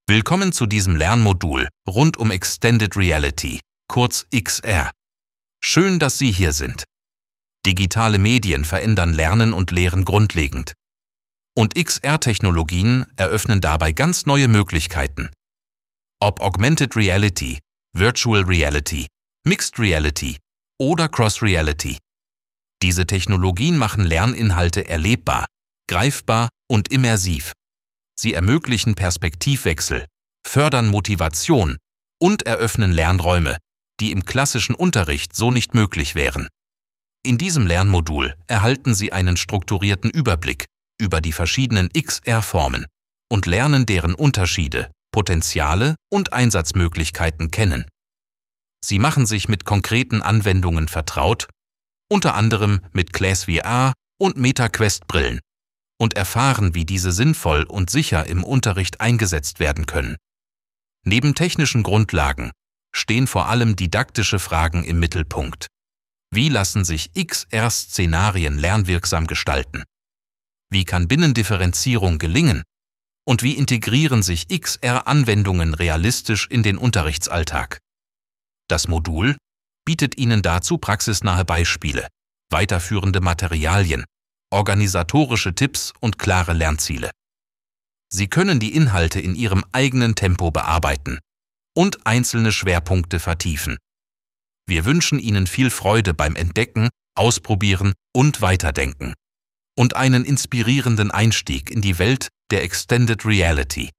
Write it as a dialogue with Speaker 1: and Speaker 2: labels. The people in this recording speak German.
Speaker 1: Willkommen zu diesem Lernmodul rund um Extended Reality, kurz XR. Schön, dass Sie hier sind. Digitale Medien verändern Lernen und Lehren grundlegend. Und XR-Technologien eröffnen dabei ganz neue Möglichkeiten. Ob Augmented Reality, Virtual Reality, Mixed Reality oder Cross Reality. Diese Technologien machen Lerninhalte erlebbar, greifbar und immersiv. Sie ermöglichen Perspektivwechsel, fördern Motivation und eröffnen Lernräume, die im klassischen Unterricht so nicht möglich wären. In diesem Lernmodul erhalten Sie einen strukturierten Überblick über die verschiedenen XR-Formen und lernen deren Unterschiede, Potenziale und Einsatzmöglichkeiten kennen. Sie machen sich mit konkreten Anwendungen vertraut, unter anderem mit ClassVR und MetaQuest-Brillen, und erfahren, wie diese sinnvoll und sicher im Unterricht eingesetzt werden können. Neben technischen Grundlagen stehen vor allem didaktische Fragen im Mittelpunkt. Wie lassen sich XR-Szenarien lernwirksam gestalten? Wie kann Binnendifferenzierung gelingen? Und wie integrieren sich XR-Anwendungen realistisch in den Unterrichtsalltag? Das Modul bietet Ihnen dazu praxisnahe Beispiele, weiterführende Materialien, organisatorische Tipps und klare Lernziele. Sie können die Inhalte in Ihrem eigenen Tempo bearbeiten und einzelne Schwerpunkte vertiefen. Wir wünschen Ihnen viel Freude beim Entdecken, Ausprobieren und Weiterdenken und einen inspirierenden Einstieg in die Welt der Extended Reality.